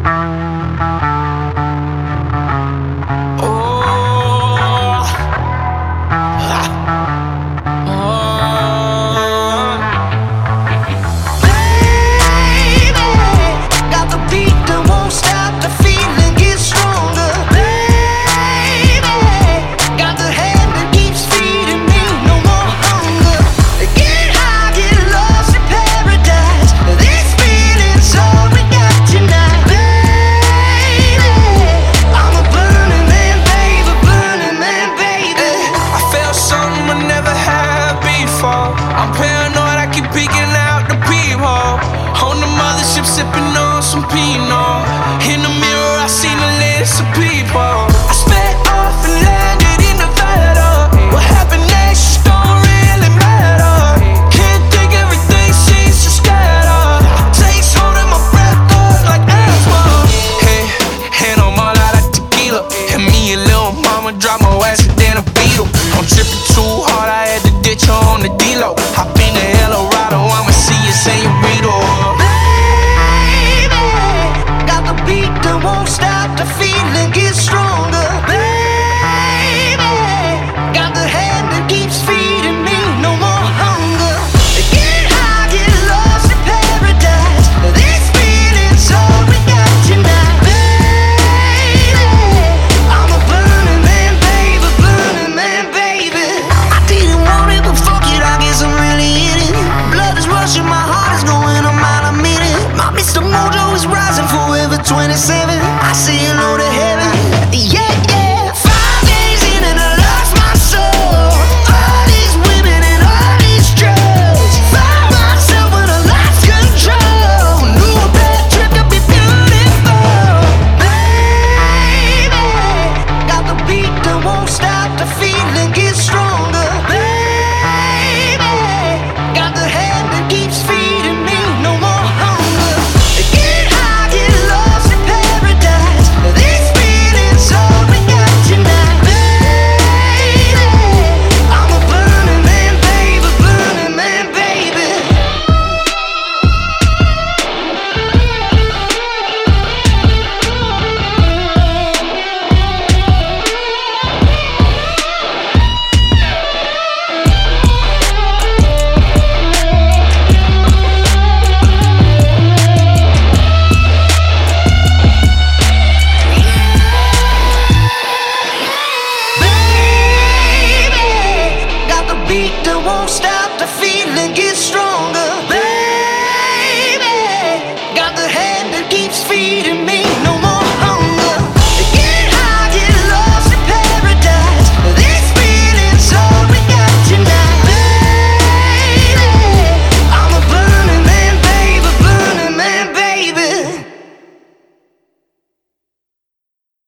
I'm paranoid, I keep peeking out the peephole. On the mothership, sipping on some Pinot. In the mirror, I seen a list of people. I sped off and landed in Nevada. What happened next just don't really matter. Can't think, everything seems to scatter. Taste holding my breath up like asthma. Hey, hand on my lot of tequila. And me and Lil Mama drop more acid than a beetle. I'm tripping too hard, I had to ditch her on the D-Lo. Hop in the Eldorado, I'ma see you say you read her. Baby, got the beat that won't stop, the feeling gets stronger. Baby, got the hand that keeps feeding me, no more hunger. Get high, get lost in paradise. This feeling's all we got tonight. Baby, I'm a burning man, baby, burning man, baby. I didn't want it, but fuck it, I guess I'm really in it. Blood is rushing, my heart is going a mile a minute. My Mr. Mojo is rising, forever 27. I say hello to heaven.